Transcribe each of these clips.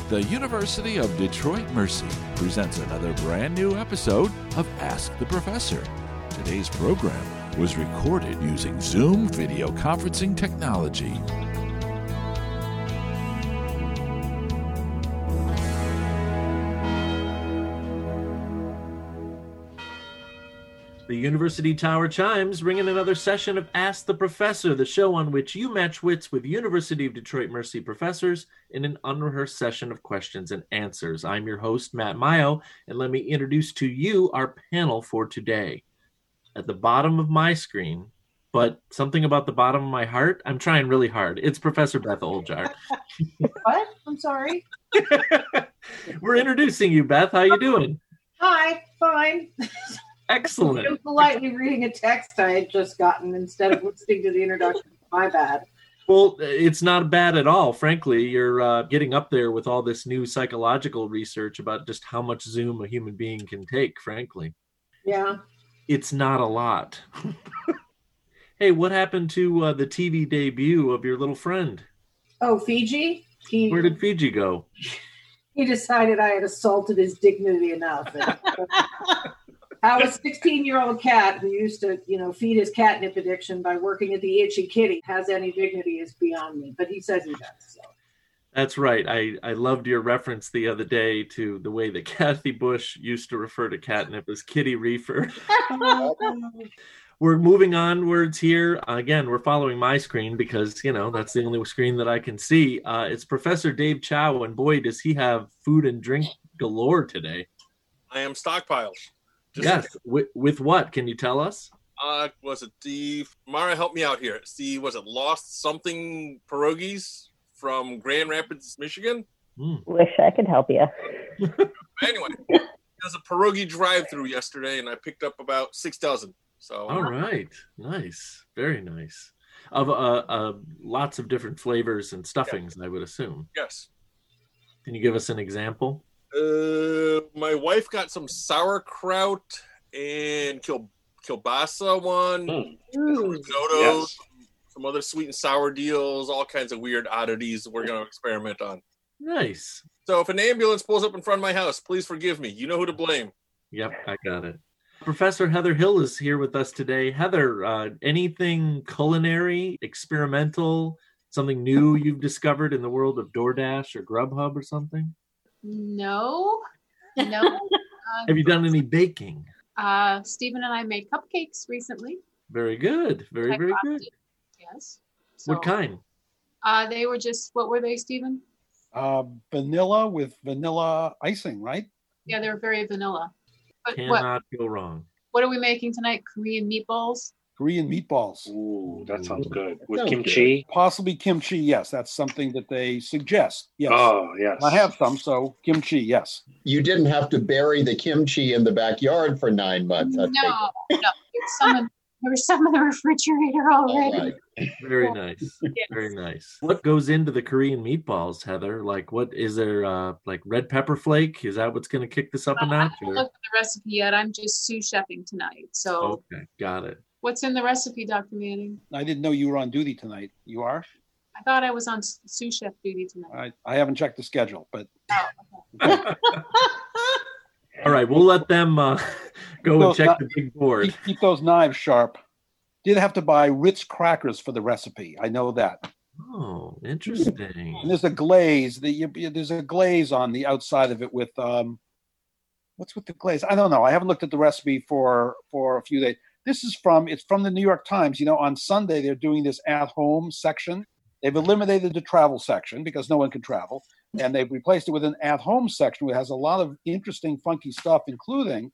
The University of Detroit Mercy presents another brand new episode of Ask the Professor. Today's program was recorded using Zoom video conferencing technology. The University Tower chimes, ringing another session of Ask the Professor, the show on which you match wits with University of Detroit Mercy professors in an unrehearsed session of questions and answers. I'm your host, Matt Mayo, and let me introduce to you our panel for today. At the bottom of my screen, but something about the bottom of my heart, I'm trying really hard. It's Professor Beth Oljar. What? I'm sorry. We're introducing you, Beth. How you doing? Hi, fine. Excellent. I'm politely reading a text I had just gotten instead of listening to the introduction. My bad. Well, it's not bad at all. Frankly, you're getting up there with all this new psychological research about just how much Zoom a human being can take, frankly. Yeah. It's not a lot. Hey, what happened to the TV debut of your little friend? Oh, Fiji? Where did Fiji go? He decided I had assaulted his dignity enough. How a 16-year-old cat who used to, feed his catnip addiction by working at the Itchy Kitty has any dignity is beyond me. But he says he does. So. That's right. I loved your reference the other day to the way that Kathy Bush used to refer to catnip as kitty reefer. We're moving onwards here. Again, we're following my screen because, that's the only screen that I can see. It's Professor Dave Chow, and boy, does he have food and drink galore today. I am stockpiles. Yes. With what? Can you tell us? Was it Mara, help me out here. Was it Lost Something Pierogies from Grand Rapids, Michigan? Wish I could help you. Anyway, there was a pierogi drive-through yesterday, and I picked up about 6 dozen. So. All right. Nice. Very nice. Of lots of different flavors and stuffings, yeah. I would assume. Yes. Can you give us an example? My wife got some sauerkraut and kielbasa one, risottos, some other sweet and sour deals, all kinds of weird oddities we're going to experiment on. Nice. So if an ambulance pulls up in front of my house, please forgive me. You know who to blame. Yep, I got it. Professor Heather Hill is here with us today. Heather, anything culinary, experimental, something new you've discovered in the world of DoorDash or Grubhub or something? No. Have you done any baking? Stephen and I made cupcakes recently. Very good. Very good. Yes. So, what kind? They were what were they, Stephen? Vanilla with vanilla icing, right? Yeah, they were very vanilla. But cannot go wrong. What are we making tonight? Korean meatballs? Korean meatballs. Ooh, that sounds good. With kimchi? Good. Possibly kimchi, yes. That's something that they suggest. Yes. Oh, yes. I have some, so kimchi, yes. You didn't have to bury the kimchi in the backyard for 9 months. No. There's some in the refrigerator already. Right. Very nice. Yes. Very nice. What goes into the Korean meatballs, Heather? Like, what is there? Like red pepper flake? Is that what's going to kick this up a notch? I haven't looked at the recipe yet. I'm just sous chefing tonight. So. Okay, got it. What's in the recipe, Dr. Manning? I didn't know you were on duty tonight. You are? I thought I was on sous chef duty tonight. I haven't checked the schedule, but. Oh, okay. All right, we'll let them go and check the big board. Keep those knives sharp. Did have to buy Ritz crackers for the recipe. I know that. Oh, interesting. And there's a glaze. There's a glaze on the outside of it with what's with the glaze? I don't know. I haven't looked at the recipe for a few days. It's from the New York Times. On Sunday they're doing this at-home section. They've eliminated the travel section because no one can travel, and they've replaced it with an at-home section which has a lot of interesting, funky stuff, including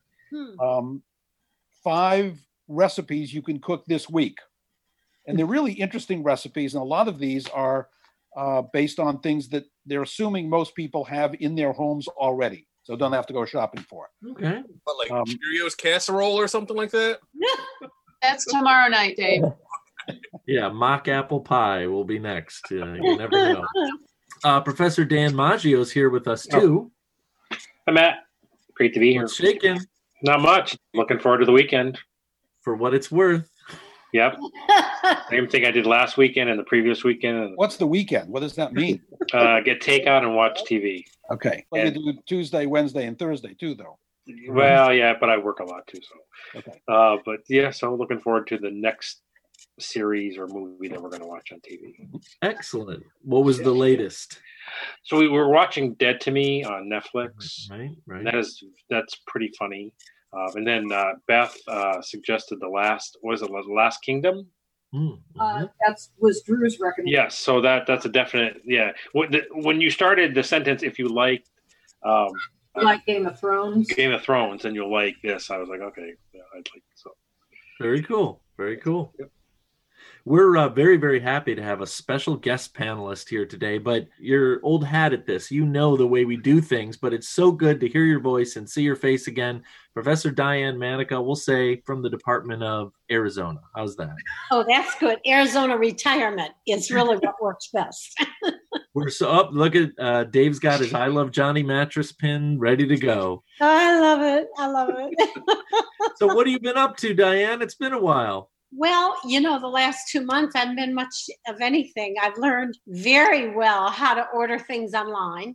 5 recipes you can cook this week. And they're really interesting recipes, and a lot of these are based on things that they're assuming most people have in their homes already, so don't have to go shopping for it. Okay. What, like Cheerios casserole or something like that? That's tomorrow night, Dave. Yeah, mock apple pie will be next. You never know. Professor Dan Maggio's here with us, too. Hi, Matt. Great to be here. What's shaking? Not much. Looking forward to the weekend. For what it's worth. Yep. Same thing I did last weekend and the previous weekend. What's the weekend? What does that mean? Get takeout and watch TV. Okay. Well, you do Tuesday, Wednesday, and Thursday too, though. Well, yeah, but I work a lot too, so. Okay. But yeah, so looking forward to the next series or movie that we're going to watch on TV. Excellent. What was the latest? So we were watching Dead to Me on Netflix. Right. That's pretty funny. And then Beth suggested the Last Kingdom. That was Drew's recommendation. Yes, so that's a definite. Yeah, when you started the sentence, if you like, like Game of Thrones, and you'll like this. I was like, okay, yeah, I'd like so. Very cool. Very cool. Yep. We're very, very happy to have a special guest panelist here today, but you're old hat at this. You know the way we do things, but it's so good to hear your voice and see your face again. Professor Diane Manica, we'll say from the Department of Arizona. How's that? Oh, that's good. Arizona retirement is really what works best. We're so up. Look at Dave's got his I Love Johnny mattress pin ready to go. Oh, I love it. So what have you been up to, Diane? It's been a while. Well, the last 2 months, I haven't been much of anything. I've learned very well how to order things online.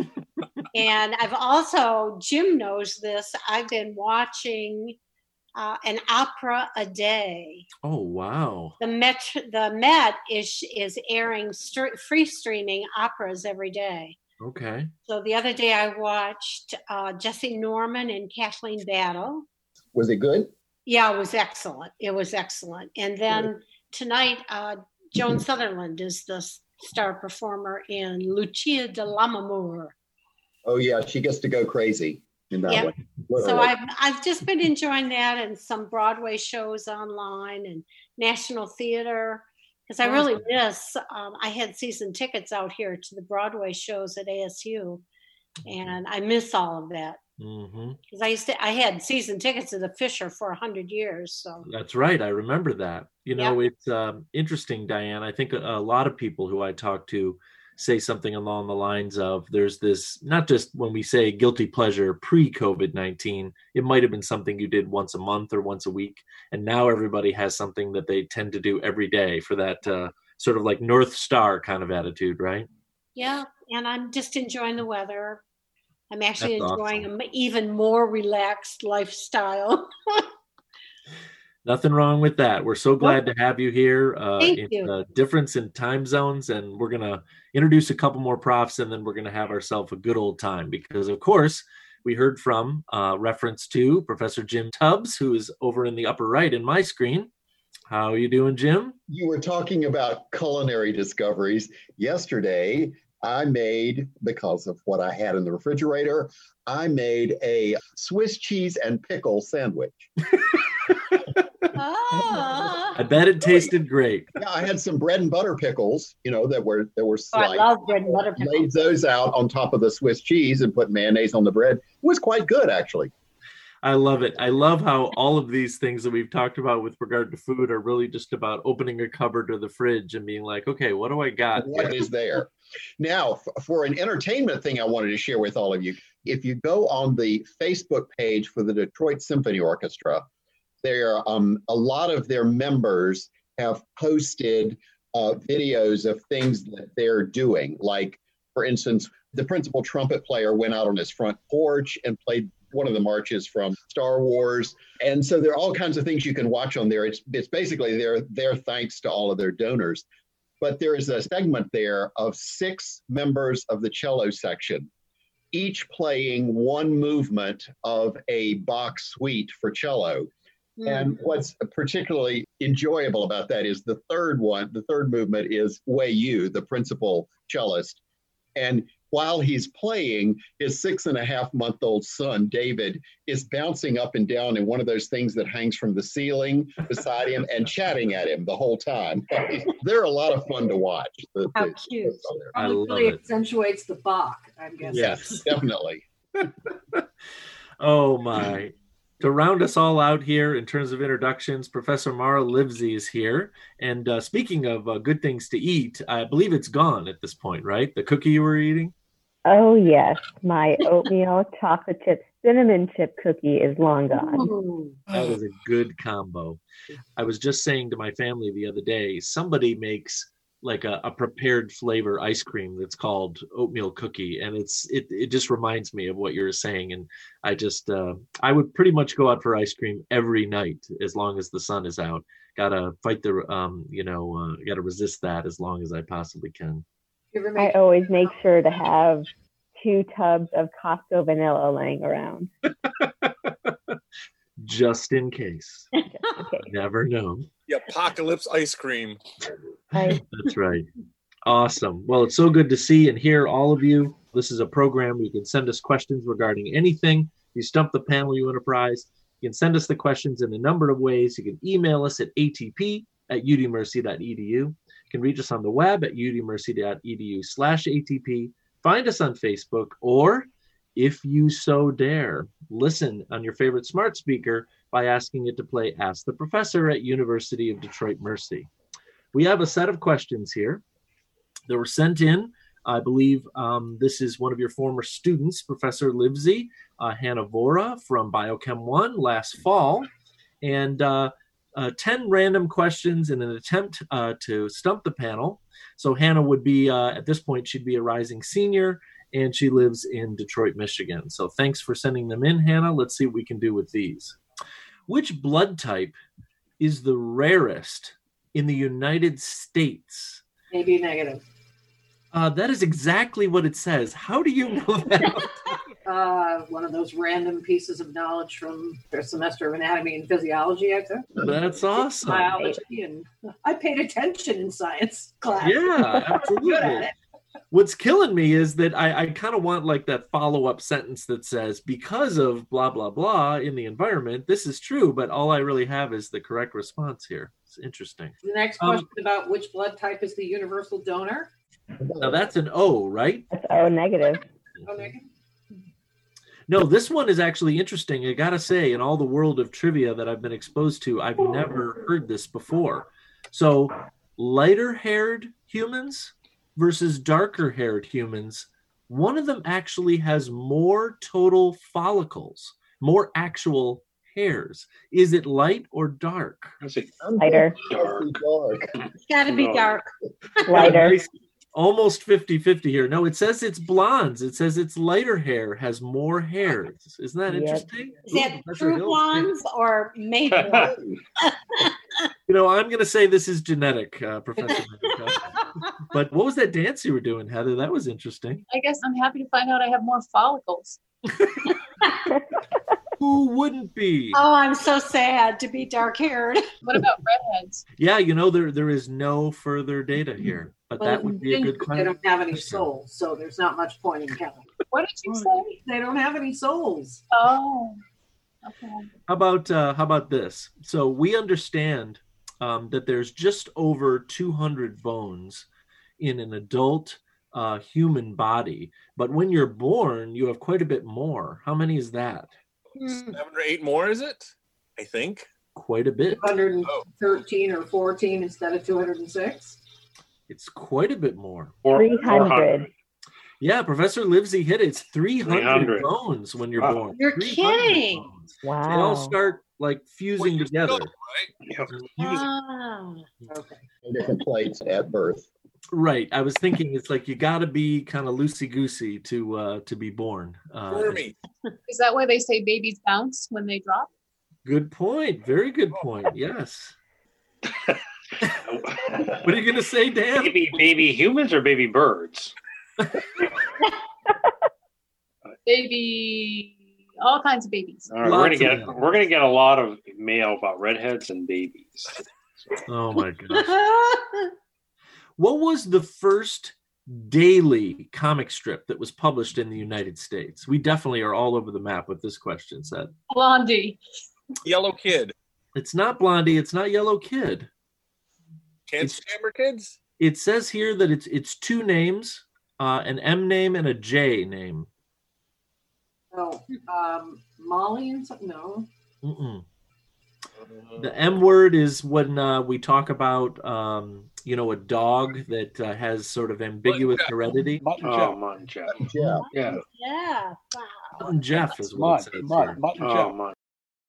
And I've also, Jim knows this, I've been watching an opera a day. Oh, wow. The Met is airing free streaming operas every day. Okay. So the other day I watched Jesse Norman and Kathleen Battle. Was it good? Yeah, it was excellent. And then tonight, Joan Sutherland is the star performer in Lucia di Lammermoor. Oh yeah, she gets to go crazy in that one. So I've just been enjoying that and some Broadway shows online and National Theater because I really miss. I had season tickets out here to the Broadway shows at ASU, and I miss all of that. Because I had season tickets at the Fisher for 100 years. So that's right. I remember that. It's interesting, Diane. I think a lot of people who I talk to say something along the lines of there's this, not just when we say guilty pleasure pre-COVID-19, it might have been something you did once a month or once a week. And now everybody has something that they tend to do every day for that sort of like North Star kind of attitude, right? Yeah. And I'm just enjoying the weather. I'm actually enjoying an even more relaxed lifestyle. Nothing wrong with that. We're so glad to have you here. Thank you. The difference in time zones, and we're going to introduce a couple more profs, and then we're going to have ourselves a good old time because, of course, we heard from reference to Professor Jim Tubbs, who is over in the upper right in my screen. How are you doing, Jim? You were talking about culinary discoveries. Yesterday, I made, because of what I had in the refrigerator, I made a Swiss cheese and pickle sandwich. I bet it tasted great. Yeah, I had some bread and butter pickles, that were sliced. I love bread and butter pickles. Laid those out on top of the Swiss cheese and put mayonnaise on the bread. It was quite good, actually. I love it. I love how all of these things that we've talked about with regard to food are really just about opening a cupboard or the fridge and being like, okay, what do I got? What is there? Now, for an entertainment thing I wanted to share with all of you, if you go on the Facebook page for the Detroit Symphony Orchestra, there a lot of their members have posted videos of things that they're doing. Like, for instance, the principal trumpet player went out on his front porch and played one of the marches from Star Wars. And so there are all kinds of things you can watch on there. It's basically their thanks to all of their donors. But there is a segment there of 6 members of the cello section, each playing one movement of a Bach suite for cello. And what's particularly enjoyable about that is the third movement is Wei Yu, the principal cellist. And while he's playing, his 6.5-month-old son, David, is bouncing up and down in one of those things that hangs from the ceiling beside him and chatting at him the whole time. They're a lot of fun to watch. How cute. I love really it. accentuates the Bach, I'm guessing. Yes, definitely. Oh, my. To round us all out here in terms of introductions, Professor Mara Livesey is here. And speaking of good things to eat, I believe it's gone at this point, right? The cookie you were eating? Oh, yes. My oatmeal chocolate chip cinnamon chip cookie is long gone. Ooh. That is a good combo. I was just saying to my family the other day, somebody makes like a prepared flavor ice cream that's called oatmeal cookie, and it just reminds me of what you're saying. And I would pretty much go out for ice cream every night as long as the sun is out. Gotta fight the gotta resist that as long as I possibly can. I always make sure to have 2 tubs of Costco vanilla laying around. Just in case. Just in case. Never know. The apocalypse ice cream. That's right. Awesome. Well, it's so good to see and hear all of you. This is a program where you can send us questions regarding anything. You stump the panel, you win a prize. You can send us the questions in a number of ways. You can email us at atp@udmercy.edu. You can reach us on the web at udmercy.edu/atp. Find us on Facebook, or if you so dare, listen on your favorite smart speaker by asking it to play Ask the Professor at University of Detroit Mercy. We have a set of questions here that were sent in. I believe this is one of your former students, Professor Livesey, Hannah Vora from Biochem 1 last fall. And 10 random questions in an attempt to stump the panel. So Hannah would be, at this point, she'd be a rising senior, and she lives in Detroit, Michigan. So thanks for sending them in, Hannah. Let's see what we can do with these. Which blood type is the rarest in the United States? AB negative. That is exactly what it says. How do you know that? One of those random pieces of knowledge from their semester of anatomy and physiology, I think. That's awesome. Biology, and I paid attention in science class. Yeah, absolutely. What's killing me is that I kind of want like that follow-up sentence that says, because of blah, blah, blah in the environment, this is true, but all I really have is the correct response here. It's interesting. The next question about which blood type is the universal donor? Now that's an O, right? That's O negative. O negative. No, this one is actually interesting. I gotta say, in all the world of trivia that I've been exposed to, I've never heard this before. So, lighter-haired humans versus darker-haired humans, one of them actually has more total follicles, more actual hairs. Is it light or dark? Lighter. It's got to be dark. Lighter. Almost 50-50 here. No, it says it's blondes. It says it's lighter hair has more hairs. Isn't that interesting? Is that true blondes or made blondes? I'm going to say this is genetic, Professor. But what was that dance you were doing, Heather? That was interesting. I guess I'm happy to find out I have more follicles. Who wouldn't be? Oh, I'm so sad to be dark-haired. What about redheads? Yeah, there is no further data here, but that would be a good question. They don't have any souls, so there's not much point in counting. What did you say? They don't have any souls. Oh, okay. How about this? So we understand that there's just over 200 bones in an adult human body, but when you're born, you have quite a bit more. How many is that? 7 or 8 more, is it? I think. Quite a bit. 213 or 14 instead of 206. It's quite a bit more. 300. Yeah, Professor Livesey hit it. It's 300 bones when you're born. You're kidding. Bones. Wow. They all start like fusing together. Right? Wow. Okay. Different plates at birth. Right. I was thinking it's like you got to be kind of loosey-goosey to be born. Wormy. Is that why they say babies bounce when they drop? Good point. Very good point. Yes. What are you going to say, Dan? Baby humans or baby birds? Baby, all kinds of babies. All right, we're gonna get a lot of mail about redheads and babies. Oh my gosh. What was the first daily comic strip that was published in the United States? We definitely are all over the map with this question set. Blondie. Yellow Kid. It's not Blondie. It's not Yellow Kid. Cancer Chamber Kids? It says here that it's 2 names, an M name and a J name. Oh, Molly and something? No. Mm-mm. The M word is when we talk about a dog that has sort of ambiguous heredity. Mutton Oh, Jeff. Mutton Jeff. Yeah. Yeah. Yeah. Wow. Mutton Jeff is what it says here. Mutton Oh, Jeff. Mutton.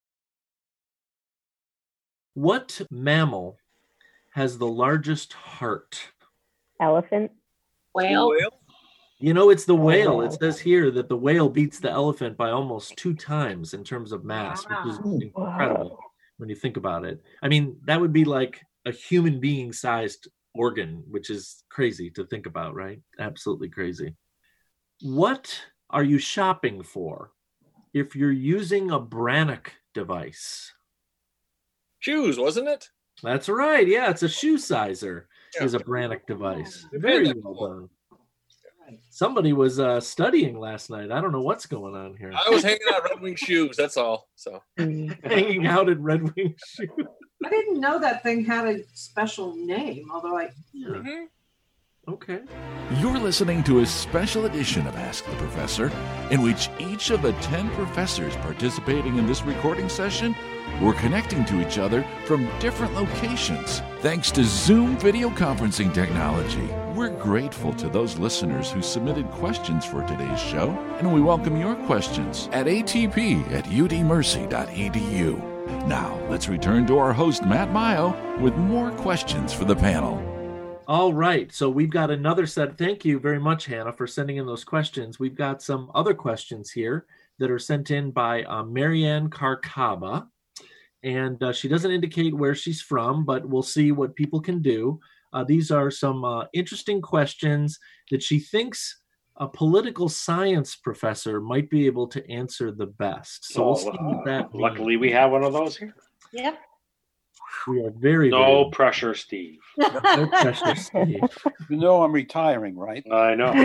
What mammal has the largest heart? Elephant. Whale. It's the whale. It says here that the whale beats the elephant by almost 2 times in terms of mass, which is incredible when you think about it. I mean, that would be like a human being sized organ, which is crazy to think about, right? Absolutely crazy. What are you shopping for if you're using a Brannock device? Shoes, wasn't it? That's right. Yeah, it's a shoe sizer. Yeah. Is a Brannock device. Very well done. Somebody was studying last night. I don't know what's going on here. I was hanging out Red Wing shoes. That's all. So Hanging out at Red Wing Shoes. I didn't know that thing had a special name, although Okay. You're listening to a special edition of Ask the Professor, in which each of the 10 professors participating in this recording session were connecting to each other from different locations, thanks to Zoom video conferencing technology. We're grateful to those listeners who submitted questions for today's show, and we welcome your questions at atp@udmercy.edu. Now, let's return to our host, Matt Maio, with more questions for the panel. All right. So we've got another set. Thank you very much, Hannah, for sending in those questions. We've got some other questions here that are sent in by Marianne Carcaba. And she doesn't indicate where she's from, but we'll see what people can do. These are some interesting questions that she thinks a political science professor might be able to answer the best. So we'll see what that means. Luckily, we have one of those here. Yep. We are very, No pressure, Steve. no pressure, Steve. You know I'm retiring, right? I know.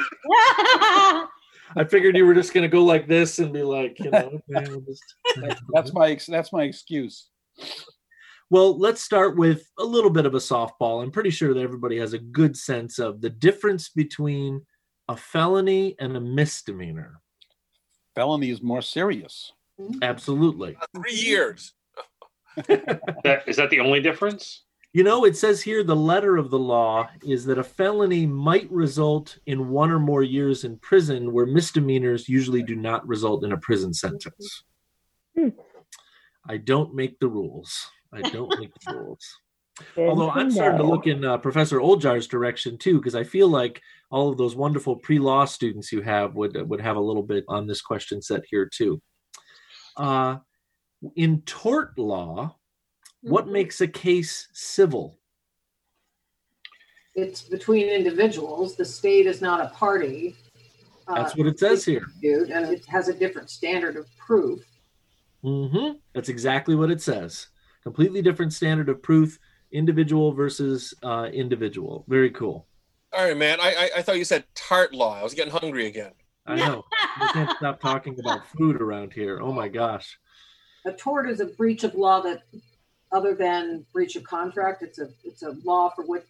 I figured you were just going to go like this and be like, okay, we'll just... That's my excuse. Well, let's start with a little bit of a softball. I'm pretty sure that everybody has a good sense of the difference between a felony and a misdemeanor. Felony is more serious. Absolutely. 3 years. Is that the only difference? It says here the letter of the law is that a felony might result in 1 or more years in prison, where misdemeanors usually do not result in a prison sentence. I don't make the rules. Although I'm starting to look in Professor Oljar's direction too, because I feel like all of those wonderful pre-law students you have would have a little bit on this question set here too. In tort law, what makes a case civil? it's between individuals. The state is not a party. That's what it says here. And it has a different standard of proof. Mm-hmm. That's exactly what it says. Completely different standard of proof, individual versus individual. Very cool. All right, man. I thought you said tart law. I was getting hungry again. I know. We can't stop talking about food around here. Oh my gosh. A tort is a breach of law that, other than breach of contract, it's a law for which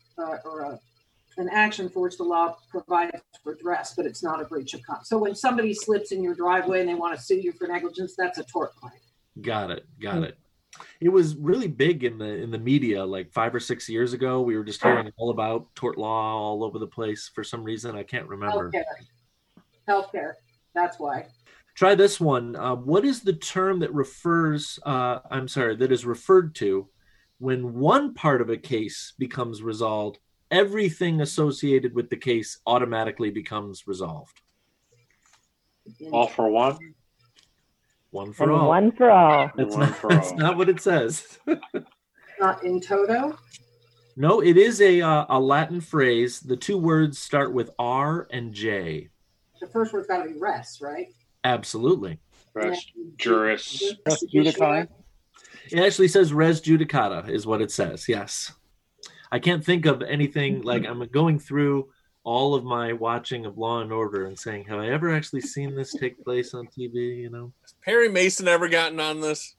an action for which the law provides redress, but it's not a breach of contract. So when somebody slips in your driveway and they want to sue you for negligence, that's a tort claim. Got it. It was really big in the media like 5 or 6 years ago. We were just hearing all about tort law all over the place for some reason. I can't remember. Healthcare. That's why. Try this one. What is the term that that is referred to when one part of a case becomes resolved, everything associated with the case automatically becomes resolved? All for one? One for all. One for all. That's not what it says. Not in toto? No, it is a Latin phrase. The two words start with R and J. The first word's got to be res, right? Absolutely. Res juris. Res judicata. It actually says res judicata is what it says. Yes. I can't think of anything like I'm going through all of my watching of Law and Order and saying, have I ever actually seen this take place on TV? You know, Has Perry Mason ever gotten on this?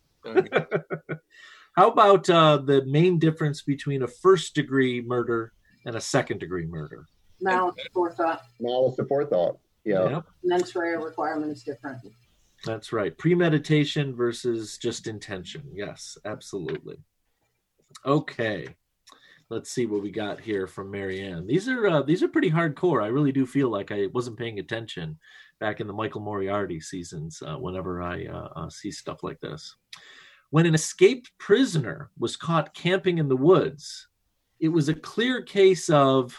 How about the main difference between a first-degree murder and a second-degree murder? Malice aforethought. Malice aforethought. Yeah. Yep. Mens rea requirement is different. That's right. Premeditation versus just intention. Yes, absolutely. Okay. Let's see what we got here from Marianne. These are pretty hardcore. I really do feel like I wasn't paying attention back in the Michael Moriarty seasons whenever I see stuff like this. When an escaped prisoner was caught camping in the woods, it was a clear case of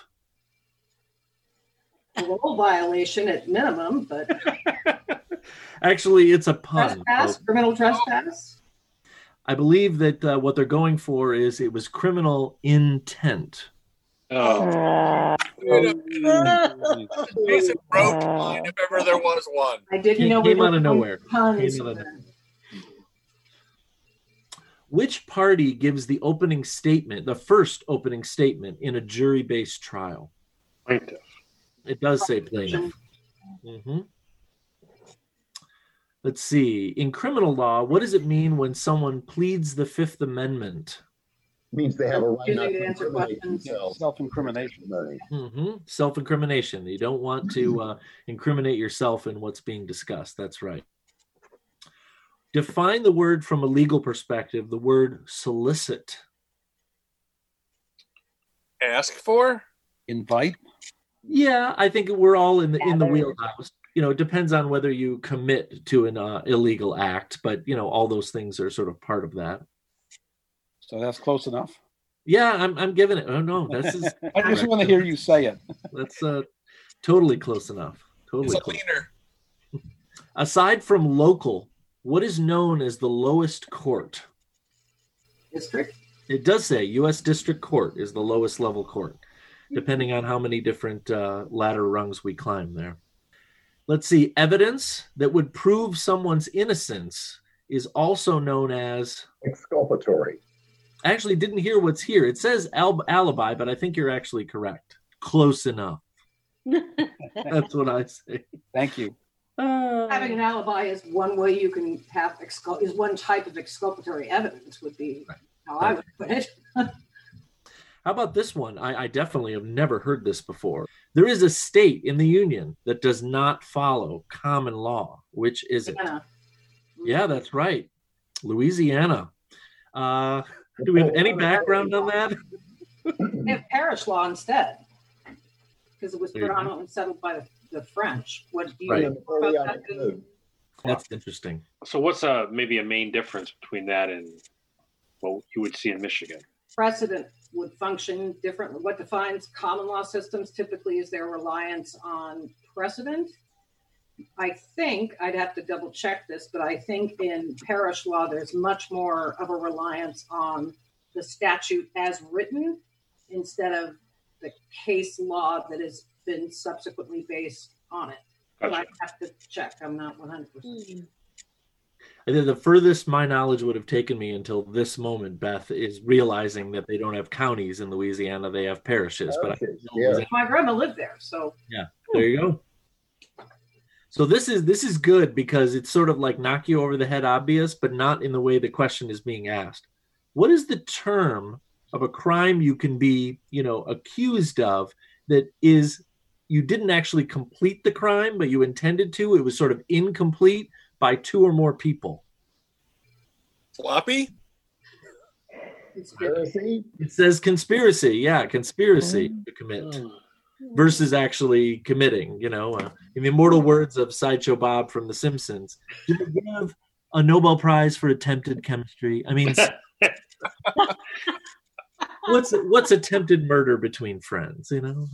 parole violation at minimum, but actually it's a pun. Trespass, criminal trespass. I believe that what they're going for is it was criminal intent. Basic road line, if ever there was one. I didn't know. Came out of nowhere. Puns. Which party gives the opening statement, the first opening statement in a jury-based trial? Plaintiff. It does say plaintiff. Mm-hmm. Let's see. In criminal law, what does it mean when someone pleads the Fifth Amendment? It means they have a right not to answer questions. Self-incrimination. Mm-hmm. Self-incrimination. You don't want to incriminate yourself in what's being discussed. That's right. Define the word from a legal perspective, the word solicit. Ask for? Invite? Yeah, I think we're all in the wheelhouse. It depends on whether you commit to an illegal act, but all those things are sort of part of that. So that's close enough. Yeah, I'm giving it. Oh no, this is. I just want to hear you say it. That's totally close enough. Totally. It's a leaner. Aside from local, what is known as the lowest court? District. It does say U.S. District Court is the lowest level court, depending on how many different ladder rungs we climb there. Let's see. Evidence that would prove someone's innocence is also known as exculpatory. I actually didn't hear what's here. It says alibi, but I think you're actually correct. Close enough. That's what I say. Thank you. Having an alibi is one way you can have is one type of exculpatory evidence would be how I would put it. How about this one? I definitely have never heard this before. There is a state in the Union that does not follow common law. Which is it? Yeah, that's right. Louisiana. Do we have any background on that? We have parish law instead, because it was predominantly settled by the French. What do you know about that? That's interesting. So what's maybe a main difference between that and what you would see in Michigan? Precedent would function differently. What defines common law systems typically is their reliance on precedent. I think, I'd have to double check this, but I think in parish law, there's much more of a reliance on the statute as written instead of the case law that has been subsequently based on it. Gotcha. But I have to check. I'm not 100%. I think the furthest my knowledge would have taken me until this moment, Beth, is realizing that they don't have counties in Louisiana. They have parishes. But my grandma lived there, so. Yeah, there you go. So this is good because it's sort of like knock you over the head obvious, but not in the way the question is being asked. What is the term of a crime you can be, accused of that is you didn't actually complete the crime, but you intended to? It was sort of incomplete by two or more people. Sloppy? Conspiracy? It says conspiracy. Yeah, conspiracy to commit. Versus actually committing, in the immortal words of Sideshow Bob from The Simpsons, did they give a Nobel Prize for attempted chemistry? I mean, what's attempted murder between friends?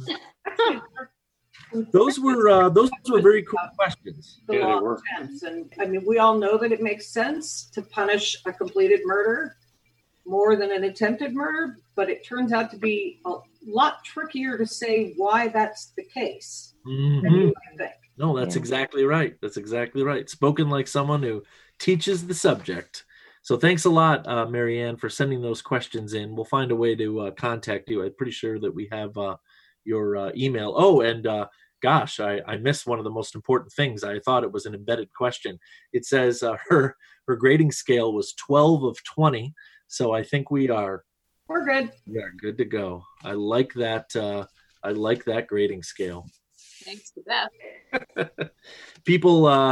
Those were very cool questions. The law of attempts, and I mean, we all know that it makes sense to punish a completed murder more than an attempted murder, but it turns out to be a lot trickier to say why that's the case. Mm-hmm. Than you might think. No, that's exactly right. That's exactly right. Spoken like someone who teaches the subject. So thanks a lot, Marianne, for sending those questions in. We'll find a way to contact you. I'm pretty sure that we have your email. Oh, and gosh, I missed one of the most important things. I thought it was an embedded question. It says her grading scale was 12 of 20. So I think we're good. Yeah, good to go. I like that. I like that grading scale. Thanks to Beth. People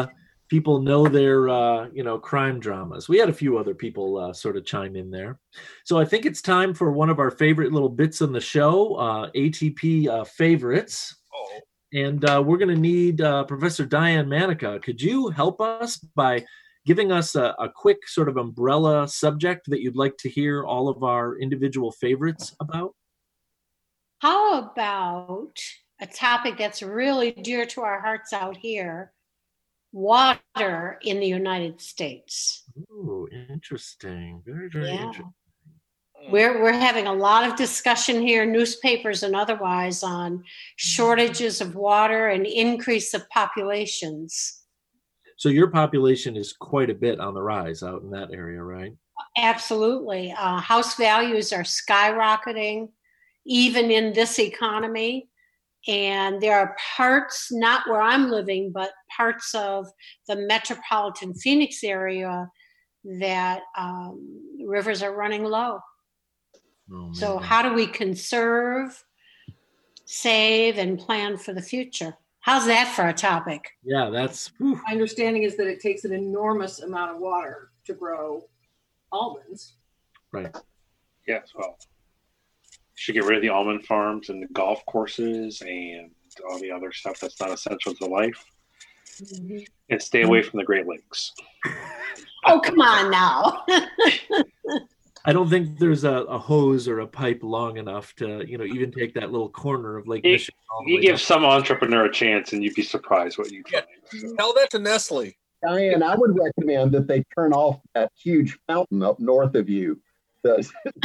people know their crime dramas. We had a few other people sort of chime in there. So I think it's time for one of our favorite little bits on the show, ATP favorites. Oh. And we're going to need Professor Diane Manica. Could you help us by giving us a quick sort of umbrella subject that you'd like to hear all of our individual favorites about? How about a topic that's really dear to our hearts out here, water in the United States? Ooh, interesting. Very, very interesting. We're having a lot of discussion here, newspapers and otherwise, on shortages of water and increase of populations. So your population is quite a bit on the rise out in that area, right? Absolutely. House values are skyrocketing, even in this economy. And there are parts, not where I'm living, but parts of the metropolitan Phoenix area that rivers are running low. Oh, so how do we conserve, save, and plan for the future? How's that for a topic? Yeah, that's... My understanding is that it takes an enormous amount of water to grow almonds. Right. Yes, well, should get rid of the almond farms and the golf courses and all the other stuff that's not essential to life. Mm-hmm. And stay away from the Great Lakes. Oh, come on now. I don't think there's a hose or a pipe long enough to, even take that little corner of Lake Michigan. You give some entrepreneur a chance and you'd be surprised what you'd find. So. Tell that to Nestle. Diane, I would recommend that they turn off that huge fountain up north of you. Got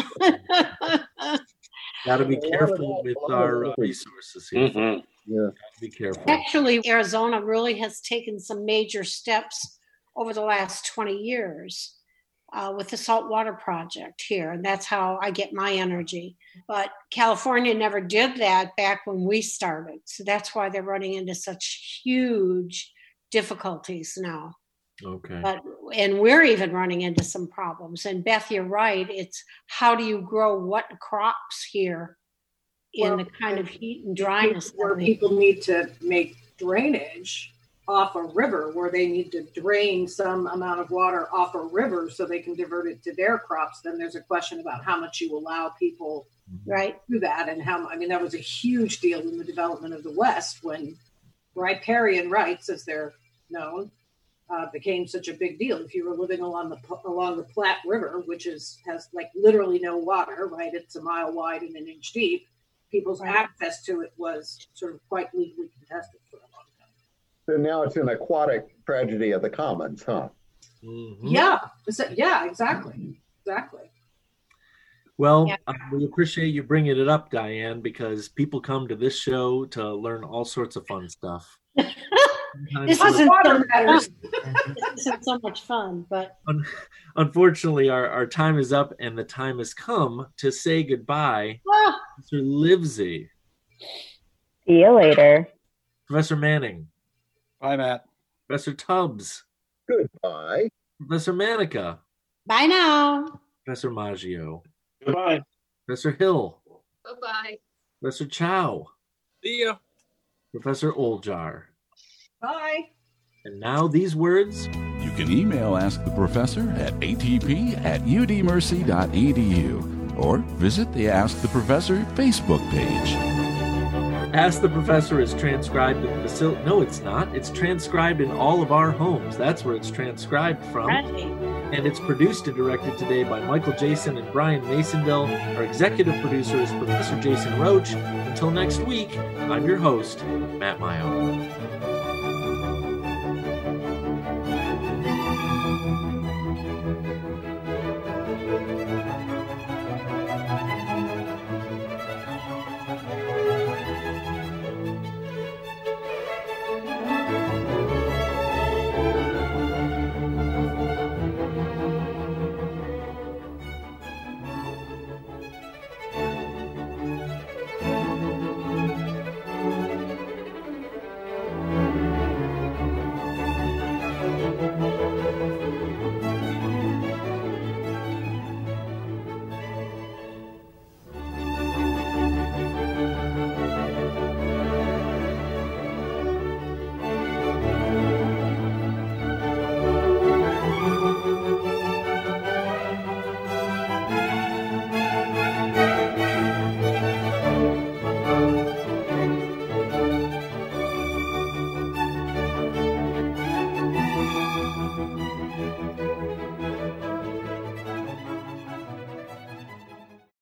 to be careful with our resources here. Mm-hmm. Yeah. Be careful. Actually, Arizona really has taken some major steps over the last 20 years. With the saltwater project here, and that's how I get my energy. But California never did that back when we started, so that's why they're running into such huge difficulties now. Okay. And we're even running into some problems. And Beth, you're right. It's how do you grow what crops here in the kind of heat and dryness where people need to make drainage off a river, where they need to drain some amount of water off a river so they can divert it to their crops. Then there's a question about how much you allow people right do that, and that was a huge deal in the development of the West when riparian rights, as they're known, became such a big deal. If you were living along the Platte River, which has like literally no water, right? It's a mile wide and an inch deep. People's access to it was sort of quite legally contested for a long time. So now it's an aquatic tragedy of the commons, huh? Mm-hmm. Yeah, exactly. Well, we appreciate you bringing it up, Diane, because people come to this show to learn all sorts of fun stuff. This isn't so much fun, but unfortunately, our time is up, and the time has come to say goodbye. Mr. Livesey. See you later. Professor Manning. Bye, Matt. Professor Tubbs. Goodbye. Professor Manica. Bye now. Professor Maggio. Goodbye. Professor Hill. Bye-bye. Professor Chow. See ya. Professor Oljar. Bye. And now these words. You can email Ask the Professor at atp@udmercy.edu or visit the Ask the Professor Facebook page. Ask the Professor is transcribed in No, it's not. It's transcribed in all of our homes. That's where it's transcribed from. Right. And it's produced and directed today by Michael Jason and Brian Masonville. Our executive producer is Professor Jason Roach. Until next week, I'm your host, Matt Mayo.